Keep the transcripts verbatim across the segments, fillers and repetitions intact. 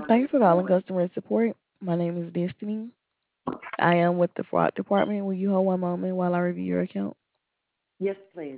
Thank you for calling customer support. My name is Destiny. I am with the fraud department. Will you hold one moment while I review your account? Yes, please.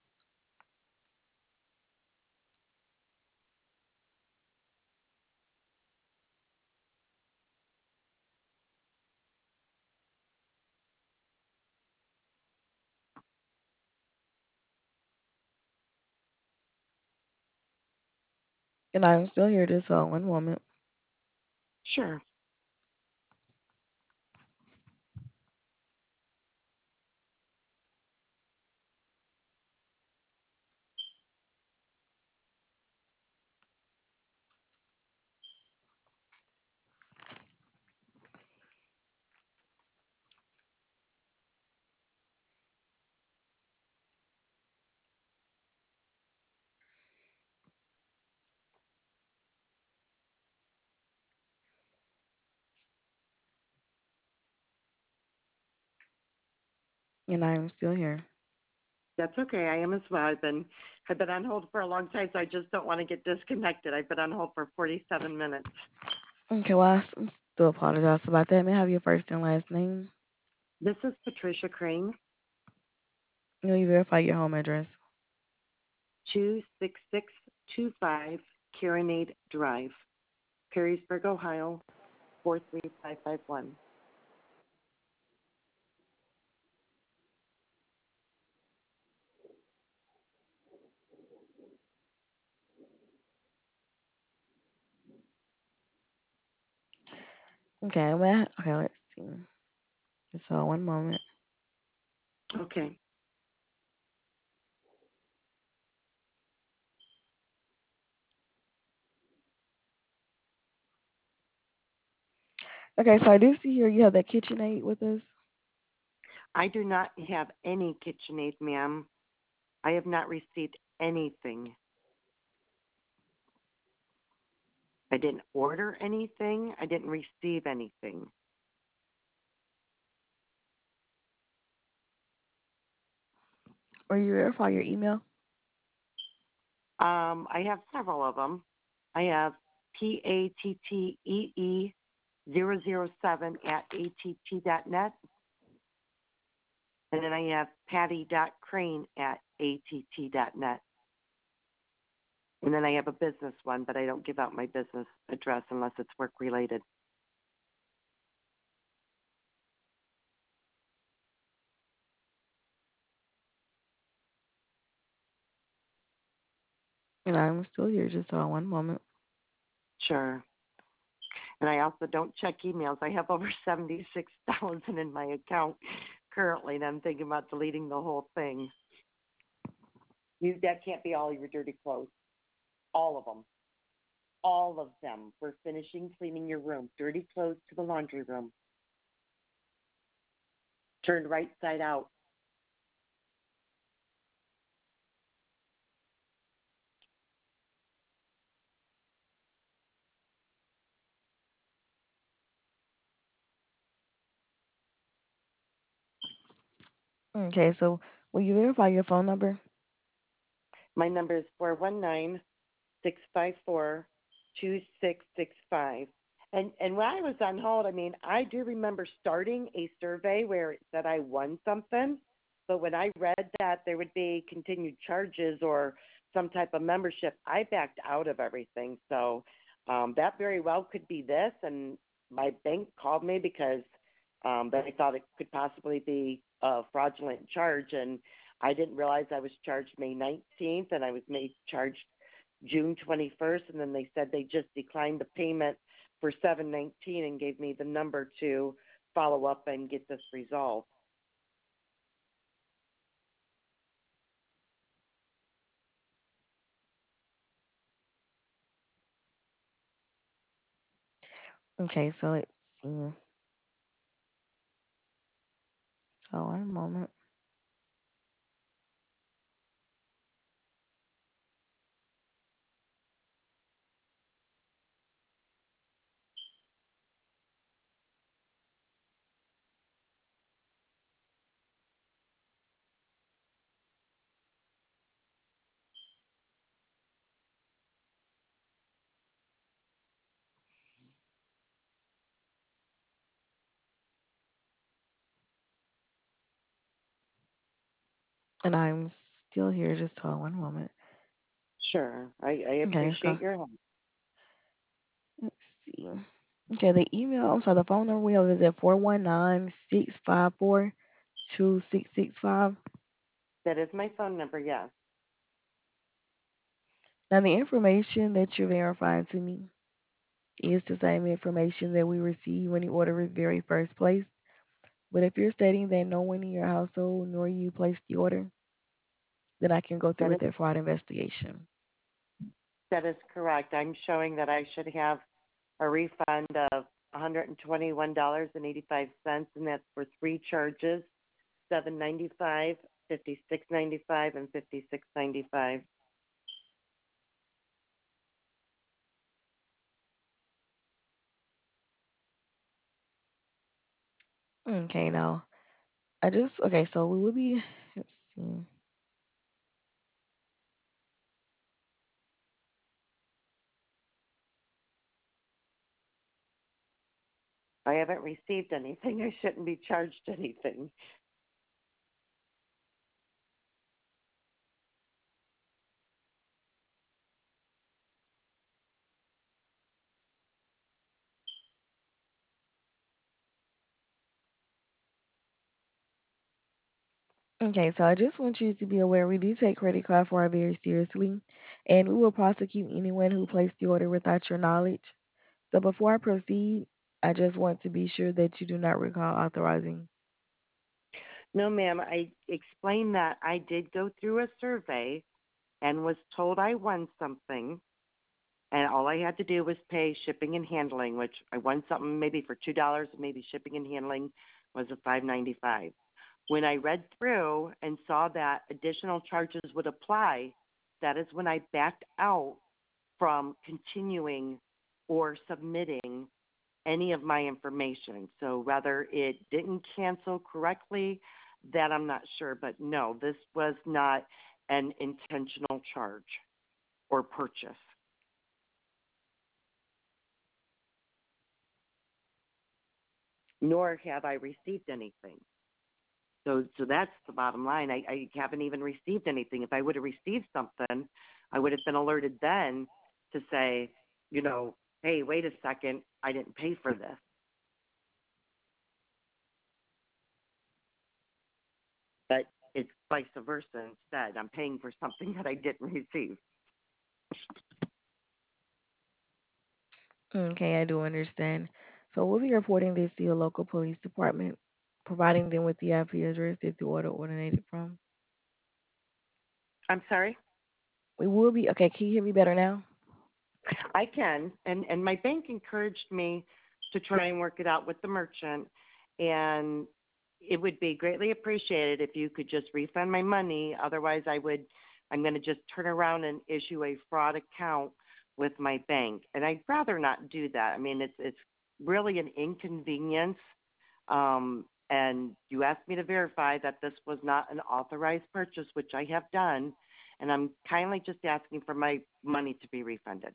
And I'm still here. Just hold one moment. Sure. And I'm still here. That's okay. I am as well. I've been I've been on hold for a long time, so I just don't want to get disconnected. I've been on hold for forty-seven minutes. Okay, well, I s- do apologize about that. May I have your first and last name? This is Patricia Crane, Will you verify your home address? two six six two five Caronade Drive, Perrysburg, Ohio, four three five five one. Okay, well, okay, let's see. Just hold one moment. Okay. Okay, so I do see here you have that KitchenAid with us. I do not have any KitchenAid, ma'am. I have not received anything. I didn't order anything. I didn't receive anything. Or you verify your email? Um, I have several of them. I have P A T T E E zero zero seven at A T T dot net. And then I have Patty dot Crane at A T T dot net. And then I have a business one, but I don't give out my business address unless it's work related. And I'm still here. Just hold one moment. Sure. And I also don't check emails. I have over seventy-six thousand in my account currently, and I'm thinking about deleting the whole thing. You that can't be all your dirty clothes. All of them. All of them. We're finishing cleaning your room. Dirty clothes to the laundry room. Turned right side out. Okay, so will you verify your phone number? My number is four one nine six five four two six six five. And and when I was on hold, I mean, I do remember starting a survey where it said I won something, but when I read that there would be continued charges or some type of membership, I backed out of everything. So um, that very well could be this. And my bank called me because um, they thought it could possibly be a fraudulent charge, and I didn't realize I was charged May nineteenth, and I was made charged June twenty-first, and then they said they just declined the payment for seven nineteen and gave me the number to follow up and get this resolved. Okay, so let's see. So one moment. And I'm still here. Just hold on one moment. Sure. I, I Okay, so appreciate your help. let's see. Okay, the email, I'm sorry, the phone number we have is at four one nine, six five four, two six six five. That is my phone number, yes. Now, the information that you're verifying to me is the same information that we received when the order was very first placed. But if you're stating that no one in your household nor you placed the order, then I can go through That is with that fraud investigation. that is correct. I'm showing that I should have a refund of one hundred twenty-one dollars and eighty-five cents, and that's for three charges: seven ninety-five, fifty-six ninety-five, and fifty-six ninety-five. Okay, now I just okay, so we will be. Let's see. I haven't received anything. I shouldn't be charged anything. Okay, so I just want you to be aware we do take credit card fraud very seriously, and we will prosecute anyone who placed the order without your knowledge. So before I proceed, I just want to be sure that you do not recall authorizing. No, ma'am. I explained that I did go through a survey and was told I won something, and all I had to do was pay shipping and handling, which I won something maybe for two dollars, maybe shipping and handling was a five ninety five. When I read through and saw that additional charges would apply, that is when I backed out from continuing or submitting any of my information. So whether it didn't cancel correctly, that I'm not sure. But no, this was not an intentional charge or purchase, nor have I received anything. So, so that's the bottom line. I, I haven't even received anything. If I would have received something, I would have been alerted then to say, you know, hey, wait a second, I didn't pay for this. But it's vice versa instead. I'm paying for something that I didn't receive. Okay, I do understand. So we'll be reporting this to your local police department, providing them with the I P address that the order originated from. I'm sorry. We will be okay. Can you hear me better now? I can, and and my bank encouraged me to try and work it out with the merchant, and it would be greatly appreciated if you could just refund my money. Otherwise, I would. I'm going to just turn around and issue a fraud account with my bank, and I'd rather not do that. I mean, it's it's really an inconvenience. Um, and you asked me to verify that this was not an authorized purchase, which I have done, and I'm kindly just asking for my money to be refunded.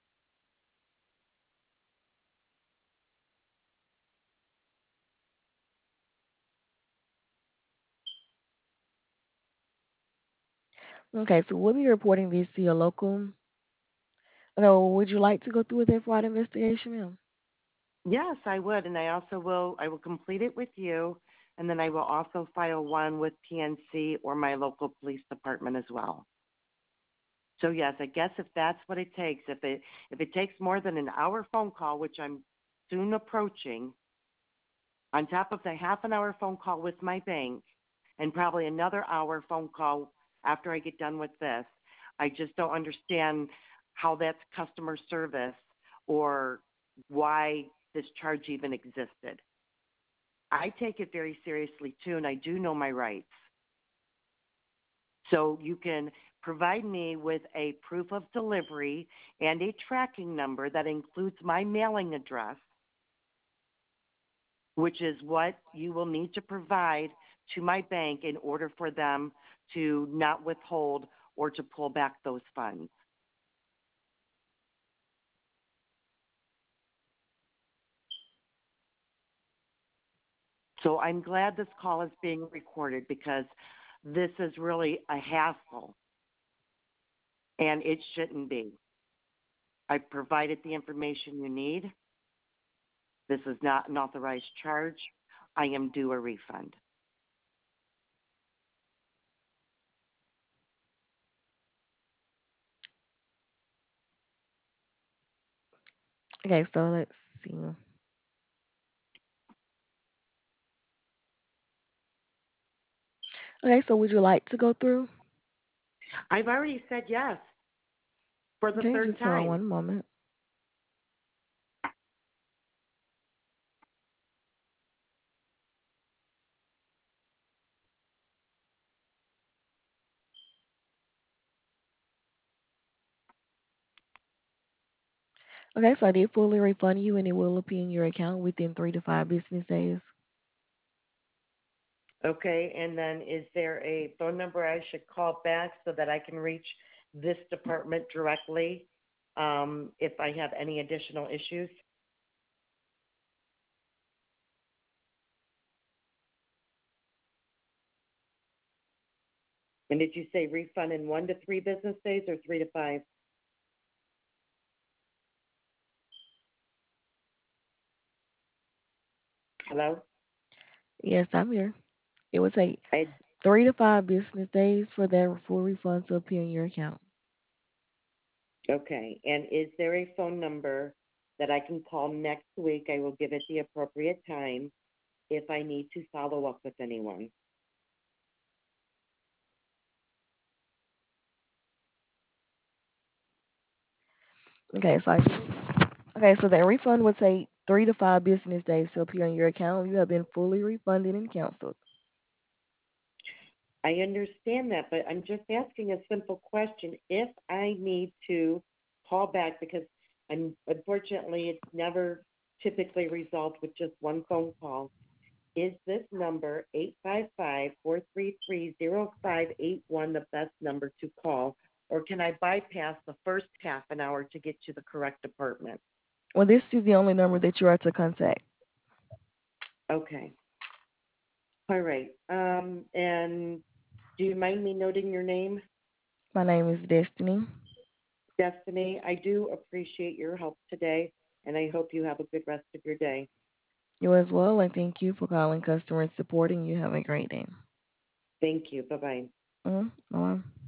Okay, so we'll be reporting this to your local. So would you like to go through with that fraud investigation, ma'am? Yes, I would, and I also will. I will complete it with you, and then I will also file one with P N C or my local police department as well. So yes, I guess if that's what it takes, if it if it takes more than an hour phone call, which I'm soon approaching, on top of the half an hour phone call with my bank, and probably another hour phone call after I get done with this, I just don't understand how that's customer service or why this charge even existed. I take it very seriously too, and I do know my rights. So you can provide me with a proof of delivery and a tracking number that includes my mailing address, which is what you will need to provide to my bank in order for them to not withhold or to pull back those funds. So I'm glad this call is being recorded because this is really a hassle, and it shouldn't be. I've provided the information you need. This is not an authorized charge. I am due a refund. Okay, so let's see. Okay, so would you like to go through? I've already said yes for the Okay, third just hold on time. one moment. Okay, so I did fully refund you and it will appear in your account within three to five business days. Okay, and then is there a phone number I should call back so that I can reach this department directly um, if I have any additional issues? And did you say refund in one to three business days or three to five? Hello? Yes, I'm here. It would take I, three to five business days for that full refund to appear in your account. okay, and is there a phone number that I can call next week? I will give it the appropriate time if I need to follow up with anyone. Okay, so I okay, so that refund would take three to five business days to appear in your account. You have been fully refunded and canceled. I understand that, but I'm just asking a simple question. If I need to call back, because I'm unfortunately it's never typically resolved with just one phone call, is this number eight five five, four three three, zero five eight one the best number to call? Or can I bypass the first half an hour to get to the correct department? Well, this is the only number that you are to contact. Okay. All right. Um, and do you mind me noting your name? My name is Destiny. Destiny, I do appreciate your help today, and I hope you have a good rest of your day. You as well, and thank you for calling customer support, and you have a great day. Thank you. Bye bye. Mm-hmm. Bye.